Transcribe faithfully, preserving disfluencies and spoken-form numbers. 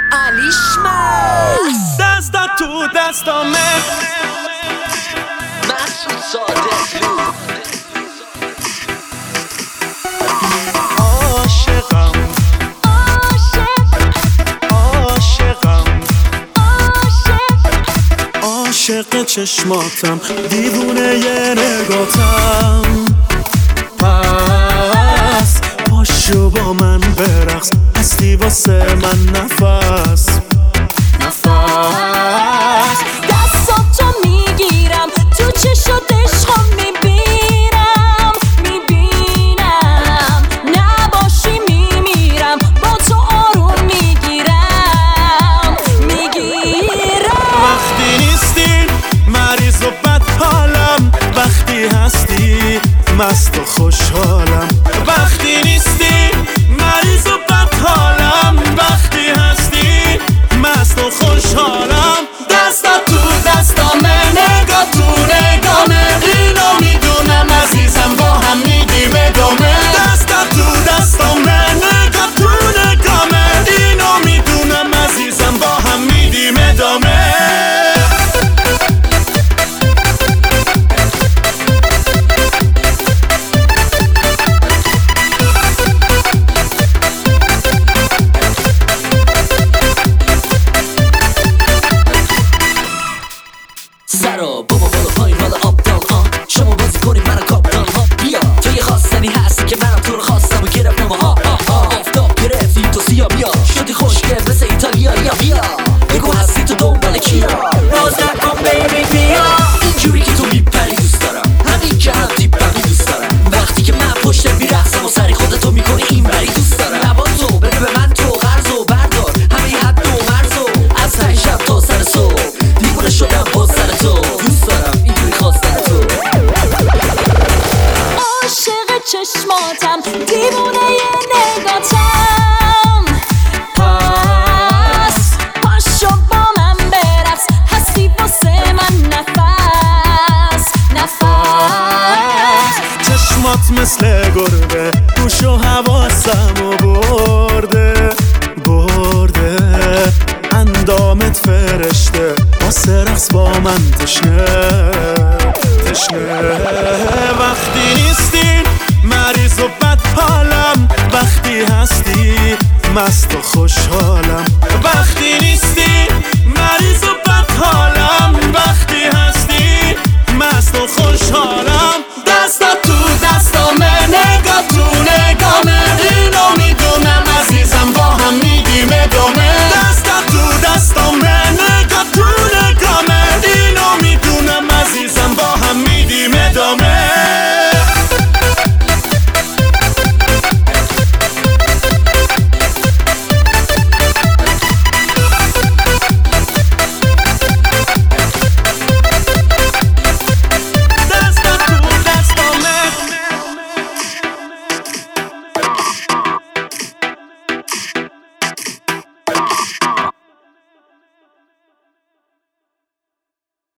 علیشمس دستا تو دستامه مسعود صادقلو عاشقم عاشقم عاشق چشماتم دیوونه ی نگاتم پس پاشو با من برقص هستی واسه من نفس نفس دستاتو میگیرم تو چشات عشقم میبینم میبینم نباشی میمیرم با تو آروم میگیرم میگیرم وقتی نیستی مریض و بد حالم وقتی هستی مست و خوشحالم وقتی نیستی مریض و بد حالم وقتی هستی مست و خوشحالم دستا تو دستامه نگاه تو نگامه اینو میدونم عزیزم با هم میدیم ادامه دستا تو دستامه نگاه تو نگامه اینو میدونم عزیزم با هم میدیم ادامه سرا بابا بالا پایین بالا آب دال آن شما بازی کنید منو کاپتان ها بیا تو یه خواستنی هستی که منم تو رو خواستم و گرفتم و ها ها ها آفتاب گرفتی تو سیا بیا شدی خوشگل مثل ایتالیا بیا بگو هستی تو دنبال کیا باز نکن بیبی بیا اینجوری که تو میپری دوست دارم همین که هم دیپمی دوست دارم وقتی که من پشت میرقصم و سری خودتو میکنی این بری دوست دارم نبا تو بده به من تو قرض و بردار همین حد و مرز و از ته شب تا سر صبح دیوونه شدم با سر تو دوست دارم اینجوری خواستن تو عاشق چشماتم دیوونه ی نگاتم پس پاشو با من برقص هستی واسه من نفس نفس چشمات مثل گربه گوش و حواسم و برده برده اندامت فرشته واسه رقص با من تشنه تشنه وقتی نیستی مریض و بد حالم وقتی هستی مست و خوشحالم وقتی نیستی